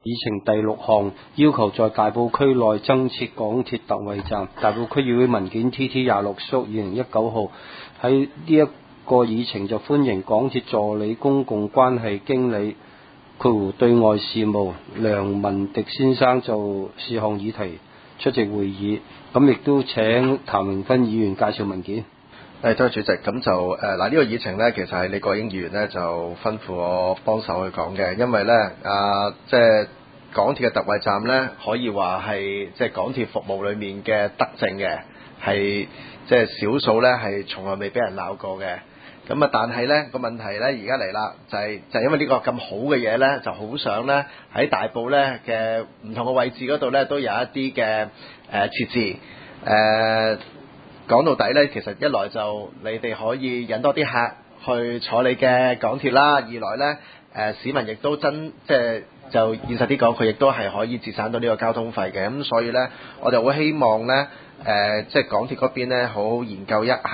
議程第6項要求在大埔區內增設港鐵特惠站。大埔區議會文件 TT26/2019 號喺呢一個議程就歡迎港鐵助理公共關係經理對外事務梁文迪先生就事項議題出席會議。咁亦都請譚榮芬議員介紹文件。 多謝主席。咁就呢個議程呢，其實係李國英議員呢就吩咐我幫手去講嘅，因為呢即係港鐵嘅特惠站呢，可以話係即係港鐵服務裏面嘅德政嘅，係即係少數呢係從來未俾人鬧過嘅。咁啊，但係呢個問題呢，而家嚟啦，就係因為呢個咁好嘅嘢呢，就好想呢喺大埔呢嘅唔同嘅位置嗰度呢，都有一啲嘅設置。講到底呢，其實一來就你哋可以引多啲客去坐你嘅港鐵啦，二來呢，市民亦都就現實啲講，佢亦都係可以節省到呢個交通費嘅。咁所以呢，我就好希望呢，即係港鐵嗰邊呢，好好研究一下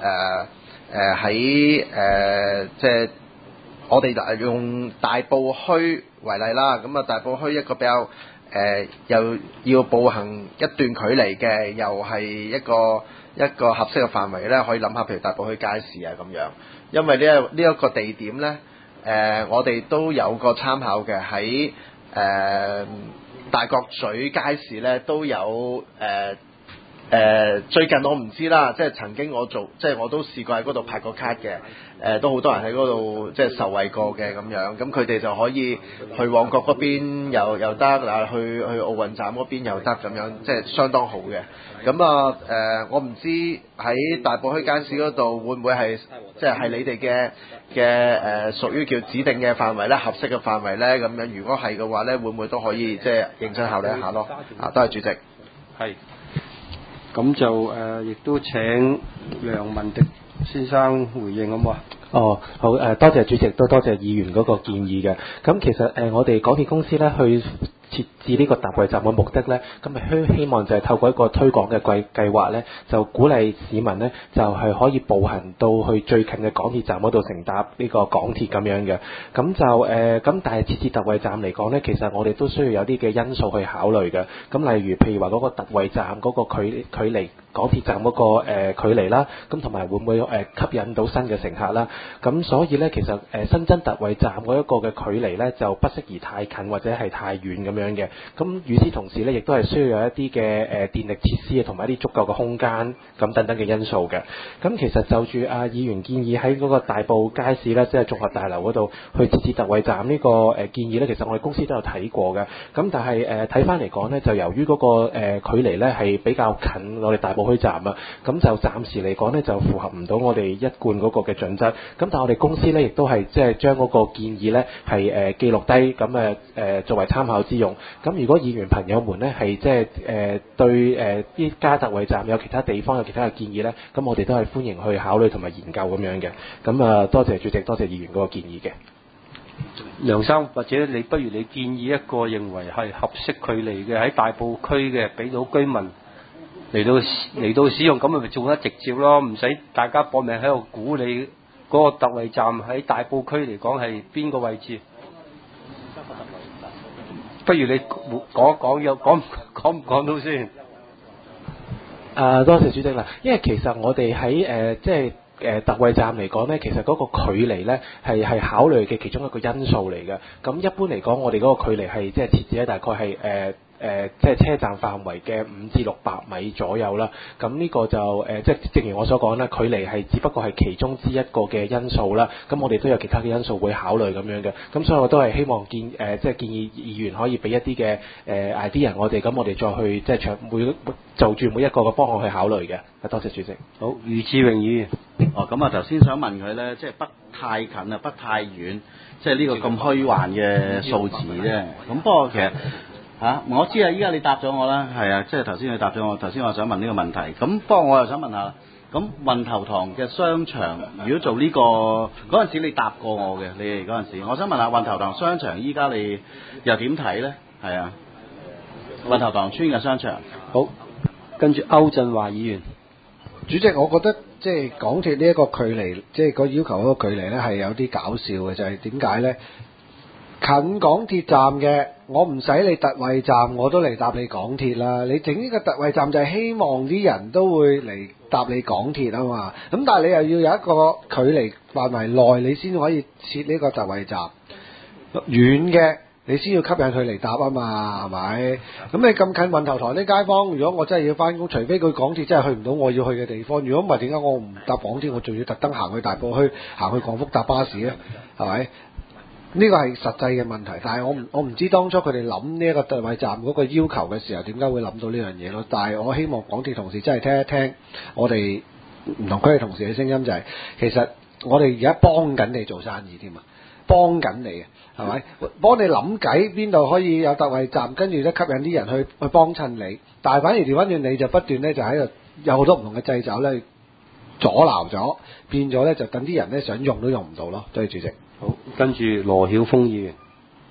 喺即係我哋用大埔墟為例啦。咁啊，大埔墟一個比較又要步行一段距離嘅，又係一個合適嘅範圍呢，可以諗下，譬如大埔墟街市啊咁樣。因為呢一個地點呢，我哋都有個參考嘅，喺大角咀街市呢都有最近我唔知啦，即係曾經即係我都試過喺嗰度拍過卡嘅，都好多人喺嗰度即係受惠過嘅咁樣。咁佢哋就可以去旺角嗰邊又得，嗱去奧運站嗰邊又得咁樣，即係相當好嘅。咁我唔知喺大埔墟街市嗰度會唔會係即係你哋嘅屬於叫指定嘅範圍咧，合適嘅範圍咧咁樣。如果係嘅話咧，會唔會都可以即係認真考慮一下咯？多謝主席。 係。咁就亦都請梁文迪先生回應好唔好啊？ 好多謝主席，都多謝議員嗰個建議嘅。咁其實我哋港鐵公司咧去設置呢個特惠站嘅目的咧，咁咪希望就係透過一個推廣嘅計劃咧，就鼓勵市民咧就係可以步行到去最近嘅港鐵站嗰度乘搭呢個港鐵咁樣嘅。咁就咁但係設置特惠站嚟講咧，其實我哋都需要有啲嘅因素去考慮嘅。咁例如譬如話嗰個特惠站嗰個距離港鐵站嗰個距離啦，咁同埋會唔會吸引到新嘅乘客啦？咁所以咧，其實新增特惠站嗰一個嘅距離咧，就不適宜太近或者係太遠咁樣嘅。咁與此同時咧，亦都係需要有一啲嘅電力設施啊，同埋一啲足夠嘅空間咁等等嘅因素嘅。咁其實就住議員建議喺嗰個大埔街市咧，即係綜合大樓嗰度去設置特惠站呢個建議咧，其實我哋公司都有睇過嘅。咁但係睇翻嚟講咧，就由於嗰個距離咧係比較近我哋大埔墟站啊，咁就暫時嚟講咧就符合唔到我哋一貫嗰個嘅準則。咁但係我哋公司咧亦都係即係將嗰個建議咧係記錄低，咁作為參考之用。咁如果議員朋友們咧係即係對啲加特惠站有其他地方有其他嘅建議咧，咁我哋都係歡迎去考慮同埋研究咁樣嘅。咁多謝主席，多謝議員嗰個建議嘅。 梁生，或者不如你建議一個認為係合適距離嘅喺大埔區嘅，俾到居民嚟到使用，咁咪做得直接咯，唔使大家搏命喺度估你嗰個特惠站喺大埔區嚟講係邊個位置。不如你講唔講到先？ 多謝主席啦，因為其實我哋喺即係特惠站嚟講咧，其實嗰個距離咧係考慮嘅其中一個因素嚟嘅。咁一般嚟講，我哋嗰個距離係即係設置喺大概係即係車站範圍嘅5至600米左右啦。咁呢個就即係正如我所講啦，距離係只不過係其中之一個嘅因素啦。咁我哋都有其他嘅因素會考慮咁樣嘅。咁所以我都係希望即係建議議員可以俾一啲嘅idea我哋，咁我哋再去即係就住每一個嘅方案去考慮嘅。多謝主席。 好，余志榮議員。 咁頭先想問佢咧，即係不太近啊，不太遠，即係呢個咁虛幻嘅數字啫。咁不過其實我知啊，依家你答咗我啦，係啊，即係頭先你答咗我。頭先我想問呢個問題，咁不過我又想問下，咁運頭塘嘅商場，如果做呢個嗰陣時你答過我嘅，你哋嗰陣時，我想問下運頭塘商場依家你又點睇咧？係啊，運頭塘村嘅商場。 好，跟住歐振華議員。 主席，我覺得即係港鐵呢一個距離，即係個要求嗰個距離咧係有啲搞笑嘅，就係點解咧？近港鐵站嘅我唔使你特惠站，我都嚟搭你港鐵啦。你整呢個特惠站就係希望啲人都會嚟搭你港鐵啊嘛。咁但係你又要有一個距離範圍內，你先可以設呢個特惠站。遠嘅你先要吸引佢嚟搭啊嘛，係咪？咁你咁近運頭塘啲街坊，如果我真係要翻工，除非佢港鐵真係去唔到我要去嘅地方，如果唔係點解我唔搭港鐵，我仲要特登行去大埔墟，行去廣福搭巴士咧？係咪？呢個係實際嘅問題，但係我唔知當初佢哋諗呢一個特惠站嗰個要求嘅時候，點解會諗到呢樣嘢咯？但係我希望港鐵同事真係聽一聽我哋唔同區嘅同事嘅聲音，就係其實我哋而家幫緊你做生意添啊，幫緊你嘅，係咪？幫你諗計邊度可以有特惠站，跟住咧吸引啲人去幫襯你，但係反而調翻轉你就不斷咧就喺度有好多唔同嘅掣肘咧阻撓咗，變咗咧就等啲人咧想用都用唔到咯。多謝主席。 好，跟住羅曉峰議員。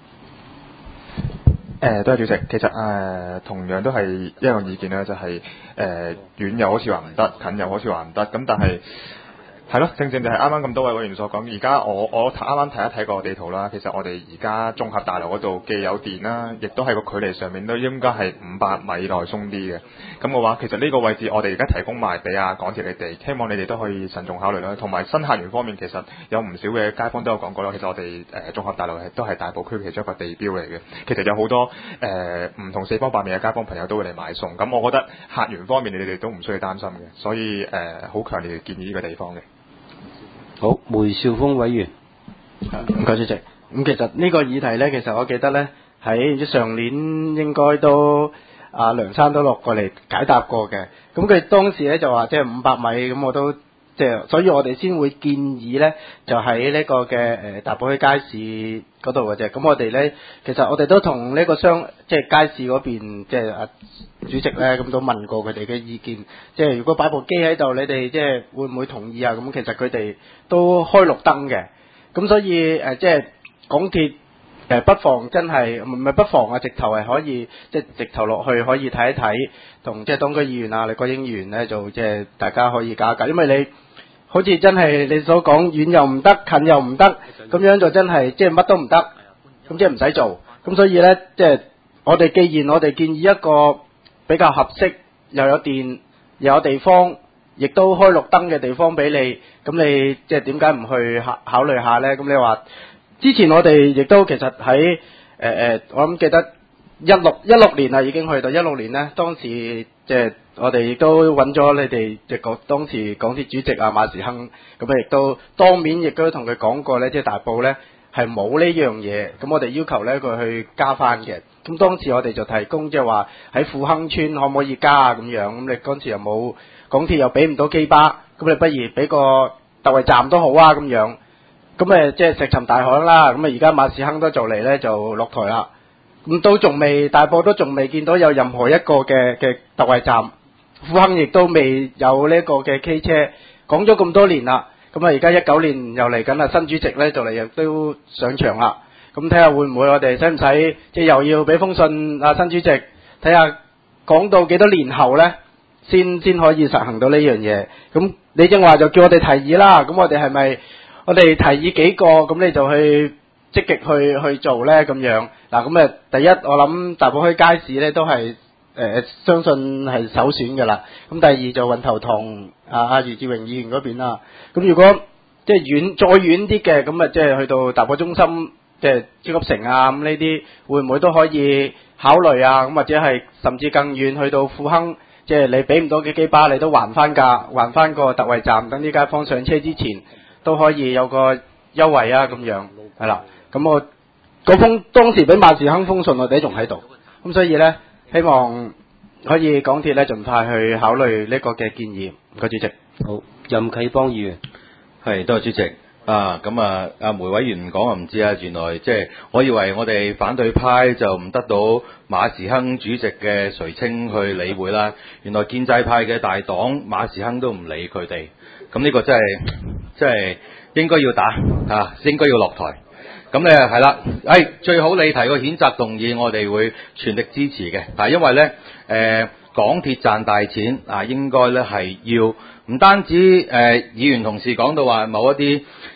多謝主席。其實同樣都係一樣意見啦，就係遠又好似話唔得，近又好似話唔得。咁但係係咯，正正就係啱啱咁多位委員所講。而家我啱啱睇一睇個地圖啦，其實我哋而家綜合大樓嗰度既有電啦，亦都係個距離上面都應該係500米內鬆啲嘅。咁嘅話，其實呢個位置我哋而家提供埋俾港鐵你哋，希望你哋都可以慎重考慮啦。同埋新客源方面，其實有唔少嘅街坊都有講過啦。其實我哋綜合大樓都係大埔區其中一個地標嚟嘅。其實有好多唔同四方八面嘅街坊朋友都會嚟買餸。咁我覺得客源方面你哋都唔需要擔心嘅，所以好強烈建議呢個地方嘅。 好，梅兆豐委員。 唔該主席。咁其實呢個議題呢，其實我記得呢，喺上年應該都梁生都落過嚟解答過嘅。咁佢當時呢就話即係500米，咁我都即係，所以我哋先會建議呢，就喺呢個嘅大埔墟街市嗰度嘅啫。咁我哋呢，其實我哋都同呢個即係街市嗰邊即係主席呢，咁都問過佢哋嘅意見。即係如果擺部機喺度，你哋即係會唔會同意啊？咁其實佢哋都開綠燈嘅。咁所以即係港鐵不妨真係唔係不妨啊，直頭係可以即係直頭落去可以睇一睇，同即係當區議員啊、李國英議員咧就即係大家可以搞一搞，因為你好似真係你所講遠又唔得，近又唔得，咁樣就真係即係乜都唔得，咁即係唔使做。咁所以咧即係既然我哋建議一個比較合適又有電又有地方，亦都開綠燈嘅地方俾你，咁你即係點解唔去考慮下咧？咁你話之前我哋亦都其實喺我諗記得16年啦，已經去到16年咧，當時即係我哋亦都揾咗你哋即係當時港鐵主席啊馬時亨，咁亦都當面亦都同佢講過咧，即係大埔咧係冇呢樣嘢，咁我哋要求咧佢去加翻嘅。咁當時我哋就提供即係話喺富亨村可唔可以加啊咁樣，咁你嗰陣時又冇港鐵又俾唔到基巴，咁你不如俾個特惠站都好啊咁樣。咁即係石沉大海啦。咁而家馬時亨都就嚟咧就落台啦。咁都仲未大埔都仲未見到有任何一個嘅特惠站，富亨亦都未有呢個嘅 K 車。講咗咁多年啦，咁而家19年又嚟緊啦，新主席咧就嚟亦都上場啦。咁睇下會唔會我哋使唔使即係又要俾封信啊新主席，睇下講到幾多年後咧先可以實行到呢樣嘢。咁你正話就叫我哋提議啦，咁我哋係咪我哋提議幾個，咁你就去積極去做咧咁樣。嗱咁第一我諗大埔墟街市咧都係相信係首選㗎啦。咁第二就運頭塘余志榮議員嗰邊啦。咁如果即係再遠啲嘅，咁即係去到大埔中心，即係超級城啊咁呢啲，會唔會都可以考慮啊？咁或者係甚至更遠去到富亨，即係你俾唔到嘅基巴，你都還翻個特惠站，等啲街坊上車之前都可以有個優惠啊咁樣，係啦。咁我嗰封當時俾馬時亨封信我哋仲喺度，咁所以咧希望可以港鐵咧盡快去考慮呢個嘅建議。唔該主席。 好，任啟邦議員。 係，多謝主席。梅委員講唔知啊，原來即係我以為我哋反對派就唔得到馬時亨主席嘅垂青去理會啦，原來建制派嘅大黨馬時亨都唔理佢哋，咁呢個真係應該要打應該要落台。咁咧係啦，最好你提個譴責動議，我哋會全力支持嘅。因為咧港鐵賺大錢應該咧係要唔單止議員同事講到話某一啲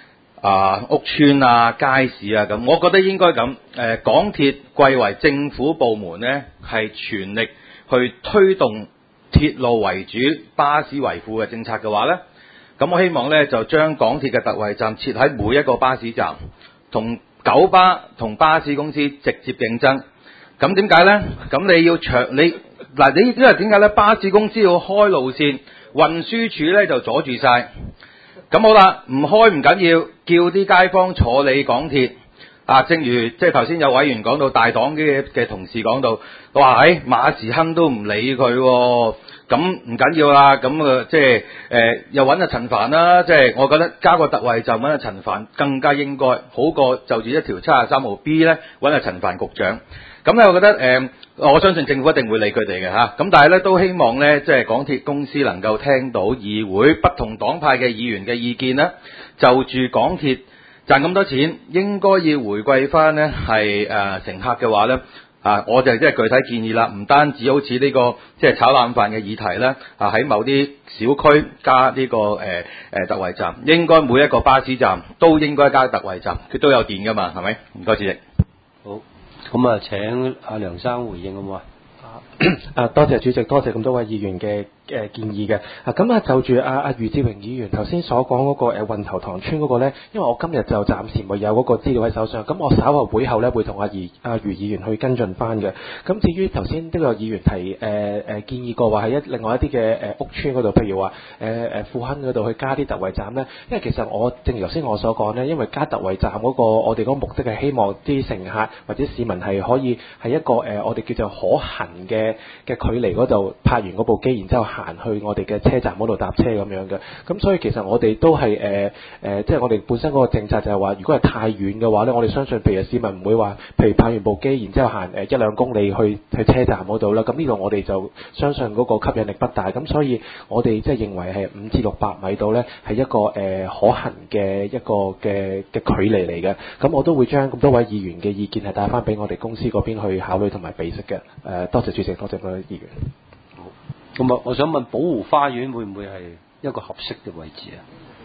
屋邨啊、街市啊咁，我覺得應該咁。港鐵貴為政府部門呢，係全力去推動鐵路為主、巴士為輔嘅政策嘅話呢，咁我希望呢，就將港鐵嘅特惠站設喺每一個巴士站，同九巴同巴士公司直接競爭。咁點解呢？咁你要因為點解呢？巴士公司要開路線，運輸署呢就阻住晒。咁好啦，唔開唔緊要，叫啲街坊坐你港鐵。正如即係頭先有委員講到，大黨嘅同事講到，話馬時亨都唔理佢喎，咁唔緊要啦。咁即係又揾阿陳帆啦，即係我覺得加個特惠站揾阿陳帆更加應該，好過就住一條73號 B 咧揾阿陳帆局長。咁咧，我覺得我相信政府一定會理佢哋嘅嚇。咁但係咧，都希望咧，即係港鐵公司能夠聽到議會不同黨派嘅議員嘅意見啦，就住港鐵賺咁多錢，應該要回饋翻呢係乘客嘅話咧，我就即係具體建議啦，唔單止好似呢個即係炒冷飯嘅議題咧，喺某啲小區加呢個特惠站，應該每一個巴士站都應該加特惠站，佢都有電噶嘛，係咪？唔該，主席。 好。咁啊，請阿梁生回應好唔好啊？ 多謝主席，多謝咁多位議員嘅建議嘅。咁就住阿余志榮議員頭先所講嗰個運頭塘村嗰個咧，因為我今日就暫時未有嗰個資料喺手上，咁我稍後會後咧會同阿余議員去跟進翻嘅。咁至於頭先呢個議員提建議過話喺另外一啲嘅屋邨嗰度，譬如話富亨嗰度去加啲特惠站咧，因為其實正如頭先我所講咧，因為加特惠站嗰個我哋嗰個目的係希望啲乘客或者市民係可以係一個我哋叫做可行嘅距離嗰度拍完嗰部機，然之後行去我哋嘅車站嗰度搭車咁樣嘅。咁所以其實我哋都係即係我哋本身嗰個政策就係話，如果係太遠嘅話咧，我哋相信譬如市民唔會話，譬如拍完部機，然之後行1-2公里去車站嗰度啦。咁呢度我哋就相信嗰個吸引力不大。咁所以我哋即係認為係500至600米度咧係一個可行嘅一個嘅距離嚟嘅。咁我都會將咁多位議員嘅意見係帶翻俾我哋公司嗰邊去考慮同埋備悉嘅。多謝主席，多謝各位議員。 好，咁啊，我想問寶湖花園會唔會係一個合適嘅位置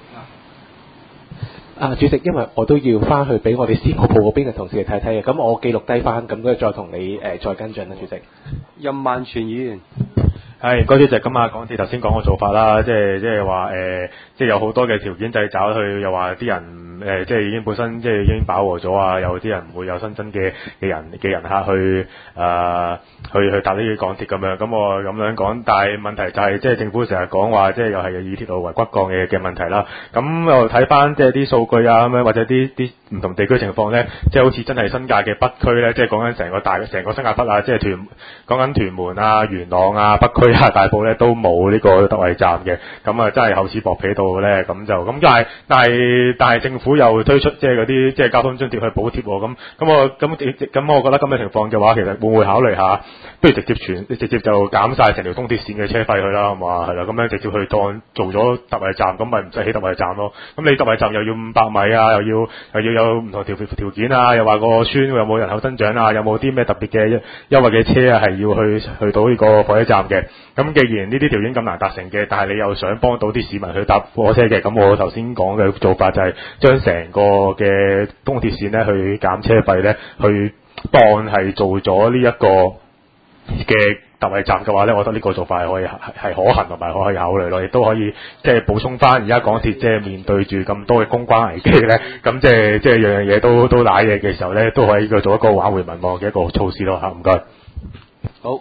啊？主席，因為我都要翻去俾我哋事務部嗰邊嘅同事嚟睇睇嘅，咁我記錄低翻，咁跟住再同你再跟進啦，主席。任萬全議員。 係，該主席咁啊，港鐵頭先講個做法啦，即係話即係有好多嘅條件掣肘去，又話啲人即係已經本身即係已經飽和咗啊，有啲人唔會有新增嘅人客去去搭呢啲港鐵咁樣，咁我咁樣講，但係問題就係即係政府成日講話，即係又係以鐵路為骨幹嘅問題啦。咁又睇翻即係啲數據啊咁樣，或者啲唔同地區情況咧，即係好似真係新界嘅北區咧，即係講緊成個新界北啊，即係講緊屯門啊、元朗啊、北區啊、大埔咧都冇呢個特惠站嘅，咁啊真係厚此薄彼到咧，但係政府又推出即係嗰啲即係交通津貼去補貼喎，咁我覺得咁嘅情況嘅話，其實會唔會考慮下，不如直接就減晒成條東鐵線嘅車費去啦，係嘛？係啦，咁樣直接去當做咗特惠站，咁咪唔使起特惠站咯。咁你特惠站又要500米啊，又要有唔同條件啊，又話個村有冇人口增長啊，有冇啲咩特別嘅優惠嘅車啊，係要去到呢個火車站嘅。咁既然呢啲條件咁難達成嘅，但係你又想幫到啲市民去搭火車嘅，咁我頭先講嘅做法就係將成個嘅東鐵線咧去減車費咧，去當係做咗呢一個嘅特惠站嘅話咧，我覺得呢個做法係可行同埋可以考慮咯，亦都可以即係補充翻而家港鐵即係面對住咁多嘅公關危機咧，咁即係樣嘢都瀨嘢嘅時候咧，都可以做一個挽回民望嘅一個措施咯嚇，唔該。 好，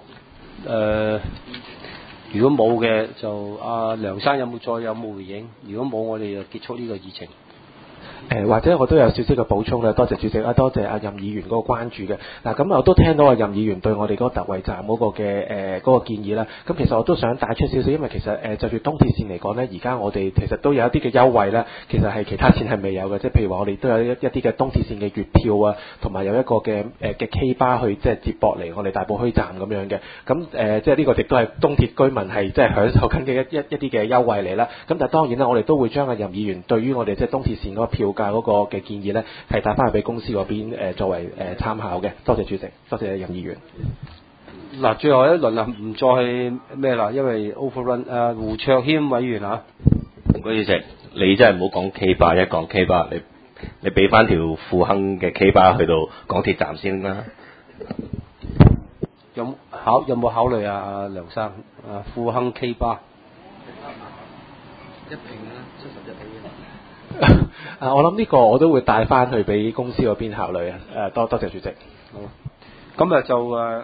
如果冇嘅就阿梁生有冇回應？如果冇，我哋就結束呢個議程。 或者我都有少少嘅補充啦，多謝主席啊，多謝阿任議員嗰個關注嘅。嗱，咁我都聽到阿任議員對我哋嗰個特惠站嗰個嘅嗰個建議啦。咁其實我都想帶出少少，因為其實就住東鐵線嚟講咧，而家我哋其實都有一啲嘅優惠咧，其實係其他線係未有嘅，即係譬如話我哋都有一啲嘅東鐵線嘅月票啊，同埋有一個嘅K 巴去即係接駁嚟我哋大埔墟站咁樣嘅。咁即係呢個亦都係東鐵居民係即係享受緊嘅一啲嘅優惠嚟啦。咁但係當然啦，我哋都會將阿任議員對於我哋即係東鐵線嗰個票價嗰個嘅建議咧，係帶翻去俾公司嗰邊作為參考嘅。多謝主席，多謝任議員。 嗱，最後一輪啦，唔再咩啦，因為 overrun。胡卓謙委員啊， 唔該主席，你真係唔好講 K 巴，一講 K 巴，你你俾翻條富亨嘅 K 巴去到港鐵站先啦。 有冇考慮啊，梁生？啊，富亨 K 巴一平啦，71A 啊，我諗呢個我都會帶翻去俾公司嗰邊考慮啊。多謝主席。 好，咁啊就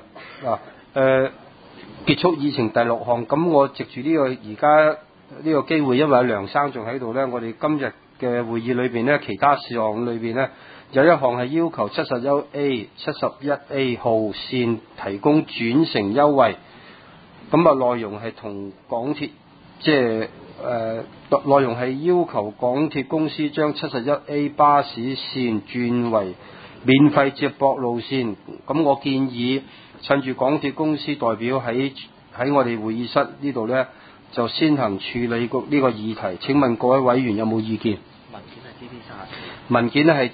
結束議程第6項。咁我藉住呢個而家呢個機會，因為梁生仲喺度呢，我哋今日嘅會議裏邊呢，其他事項裏邊呢，有一項係要求71A 號線提供轉乘優惠。咁啊，內容係同港鐵即係內容係要求港鐵公司將71A 巴士線轉為免費接駁路線。咁我建議趁住港鐵公司代表喺我哋會議室呢度呢，就先行處理呢個議題。請問各位委員有冇意見？文件係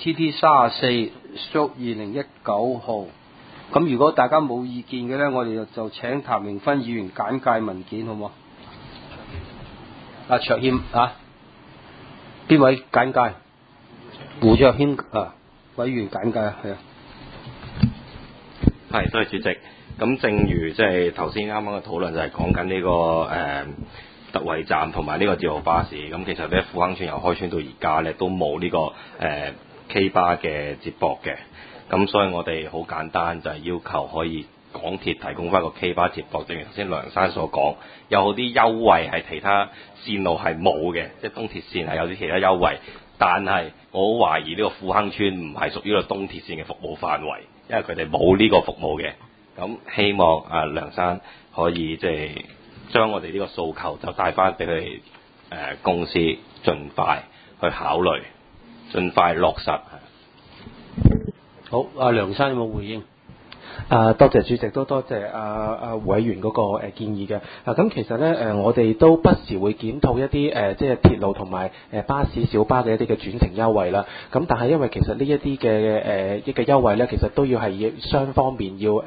TT34/2019 號。咁如果大家冇意見嘅呢，我哋就請譚明芬議員簡介文件，好唔好？阿卓謙啊，邊位簡介？胡卓謙啊，委員簡介啊，係啊。 係，多謝主席。咁正如即係頭先啱啱嘅討論就係講緊呢個特惠站同埋呢個自由巴士。咁其實咧，富亨村由開村到而家咧都冇呢個K 巴嘅接駁嘅。咁所以我哋好簡單就係要求可以港鐵提供翻個 K 巴接駁。正如頭先梁生所講，有啲優惠係其他線路係冇嘅，即係東鐵線係有啲其他優惠，但係我好懷疑呢個富亨村唔係屬於個東鐵線嘅服務範圍，因為佢哋冇呢個服務嘅。咁希望梁生可以即係將我哋呢個訴求就帶翻俾佢哋公司，盡快去考慮，盡快落實。 好，阿梁生有冇回應？ 多謝主席，都多謝委員嗰個建議嘅。咁其實咧我哋都不時會檢討一啲即係鐵路同埋巴士小巴嘅一啲嘅轉乘優惠啦。咁但係因為其實呢一啲嘅一個優惠咧，其實都要係雙方面要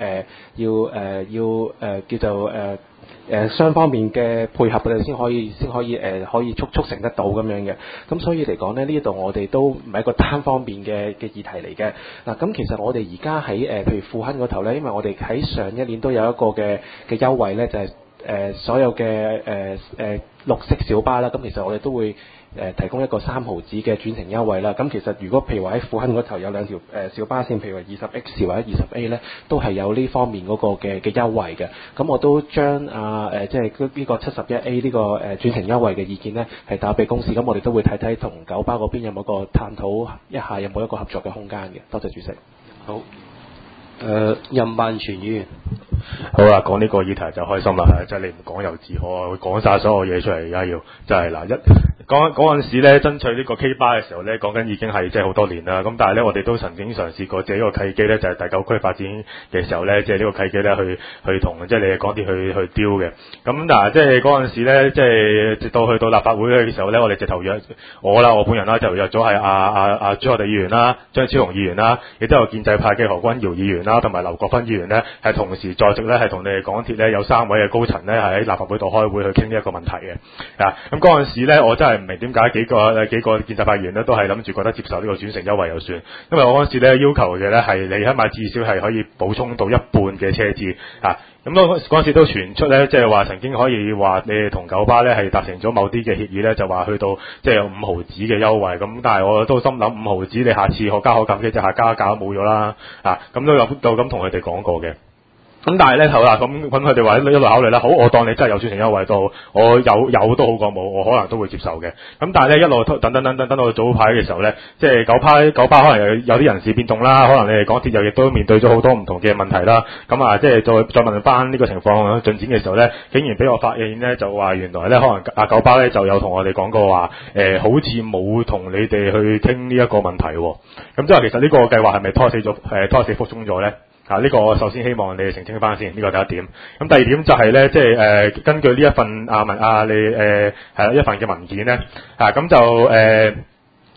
叫做雙方面嘅配合，佢哋先可以促成得到咁樣嘅。咁所以嚟講咧，呢一度我哋都唔係一個單方面嘅議題嚟嘅。嗱，咁其實我哋而家喺譬如富亨嗰頭咧，因為我哋喺上一年都有一個嘅優惠咧，就係所有嘅綠色小巴啦。咁其實我哋都會提供一個3毫子嘅轉乘優惠啦。咁其實如果譬如話喺富亨嗰頭有2條小巴線，譬如話20X 或者20A 咧，都係有呢方面嗰個嘅優惠嘅。咁我都將即係呢個71A 呢個轉乘優惠嘅意見咧，係打俾公司。咁我哋都會睇睇同九巴嗰邊有冇個探討一下，有冇一個合作嘅空間嘅。多謝主席。 好。任萬全議員。 好啦，講呢個議題就開心啦，即係你唔講又自可，講晒所有嘢出嚟，而家要就係嗱嗰陣時咧爭取呢個 K 巴嘅時候咧，講緊已經係即係好多年啦。咁但係咧，我哋都曾經嘗試過借呢個契機咧，就係第9區發展嘅時候咧，借呢個契機咧去同即係你哋港鐵去丟嘅。咁嗱，即係嗰陣時咧，即係直到去到立法會嘅時候咧，我哋直頭約我本人啦，就約咗係阿朱凱廸議員啦、張超雄議員啦，亦都有建制派嘅何君堯議員啦，同埋劉國勳議員咧，係同時在席咧，係同你哋港鐵咧有3位嘅高層咧，係喺立法會度開會去傾呢一個問題嘅。咁嗰陣時咧，我真係唔明點解幾個建制派議員咧都係諗住覺得接受呢個轉乘優惠就算，因為我嗰陣時咧要求嘅咧係你起碼至少係可以補充到一半嘅車資咁嗰陣時都傳出咧，即係話曾經可以話你哋同九巴咧係達成咗某啲嘅協議咧，就話去到即係有5毫子嘅優惠。咁但係我都心諗5毫子你下次可加可減嘅，即係加價都冇咗啦。咁都有咁同佢哋講過嘅。咁但係咧，好啦，咁佢哋話一路考慮啦。好，我當你真係有轉乘優惠都好，我有都好過冇，我可能都會接受嘅。咁但係咧，一路等到早排嘅時候咧，即係九巴可能有啲人事變動啦，可能你哋港鐵又亦都面對咗好多唔同嘅問題啦。咁即係再問翻呢個情況進展嘅時候咧，竟然俾我發現咧，就話原來咧可能九巴咧就有同我哋講過話，好似冇同你哋去傾呢一個問題喎。咁即係其實呢個計劃係咪拖死腹中咗咧？呢個我首先希望你哋澄清翻先，呢個第一點。咁第二點就係咧，即係根據呢一份一份嘅文件咧，咁就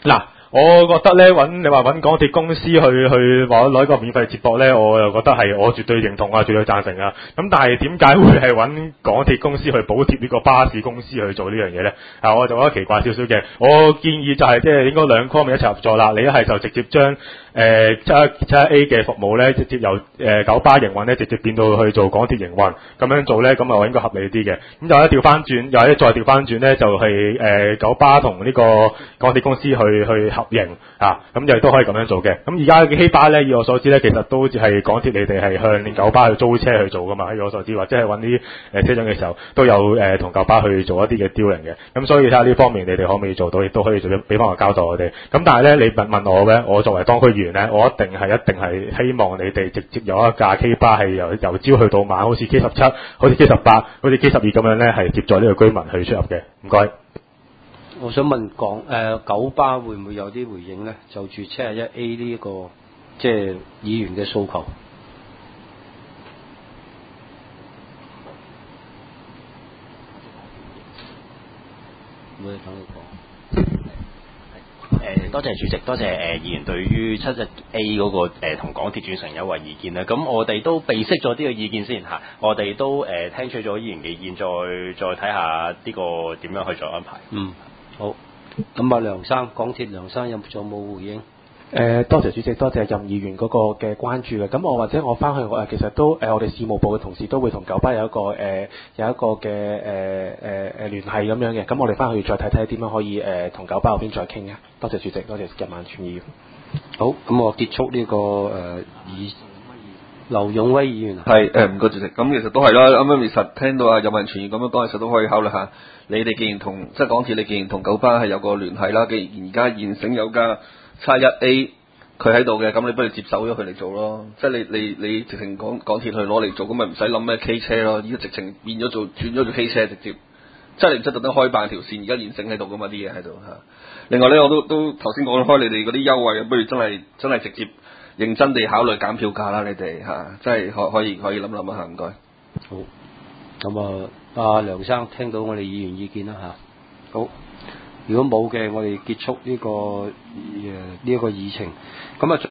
我覺得咧你話揾港鐵公司去攞一個免費接駁咧，我又覺得係我絕對認同啊，絕對贊成啊。咁但係點解會係揾港鐵公司去補貼呢個巴士公司去做呢樣嘢咧？我就覺得奇怪少少嘅。我建議就係即係應該兩方面一齊合作啦。你一係就直接將7A 嘅服務咧，直接由九巴營運咧，直接變到去做港鐵營運，咁樣做咧，咁啊應該合理啲嘅。咁又一調翻轉，又一再調翻轉咧，就係九巴同呢個港鐵公司去合營啊，咁就都可以咁樣做嘅。咁而家嘅希巴咧，以我所知咧，其實都好似係港鐵你哋係向九巴去租車去做噶嘛，以我所知，或者係揾啲車長嘅時候都有同九巴去做一啲嘅 dealing 嘅。咁所以睇下呢方面你哋可唔可以做到，亦都可以做俾翻個交代我哋。咁但係咧，你問我咧，我作為當區議員咧，我一定係希望你哋直接有一架 K 巴係由朝去到晚，好似 K17、好似 K18、好似 K12咁樣咧，係接載呢個居民去出入嘅。唔該。 我想問九巴會唔會有啲回應咧？就住 71A 呢一個即係議員嘅訴求。我哋等佢講。 多謝主席，多謝議員對於71A 嗰個同港鐵轉乘優惠意見啦。咁我哋都備悉咗呢個意見先嚇，我哋都聽取咗議員嘅意見，再睇下呢個點樣去做安排。 好。咁梁生，港鐵梁生仲有冇回應？ 多謝主席，多謝任議員嗰個嘅關注嘅。咁我翻去其實都我哋事務部嘅同事都會同九巴有一個嘅聯繫咁樣嘅。咁我哋翻去再睇睇點樣可以同九巴嗰邊再傾啊。多謝主席，多謝任萬全議員。 好，咁我結束呢個劉勇威議員。 係唔該主席。咁其實都係啦，啱啱其實聽到任萬全議員咁樣講，其實都可以考慮下。你哋既然同即係港鐵，你既然同九巴係有個聯繫啦，既然而家現成有架71A 佢喺度嘅，咁你不如接手咗佢嚟做咯。即係你直情港鐵去攞嚟做，咁咪唔使諗咩 K 車咯。依家直情轉咗做 K 車直接，即係你唔使特登開辦條線，而家現成喺度噶嘛啲嘢喺度嚇。另外咧，我都頭先講開你哋嗰啲優惠，不如真係直接認真地考慮減票價啦，你哋嚇，真係可以諗諗啊嚇，唔該。 好，咁阿梁生聽到我哋議員意見啦嚇。好，如果冇嘅，我哋結束呢個議程。咁啊。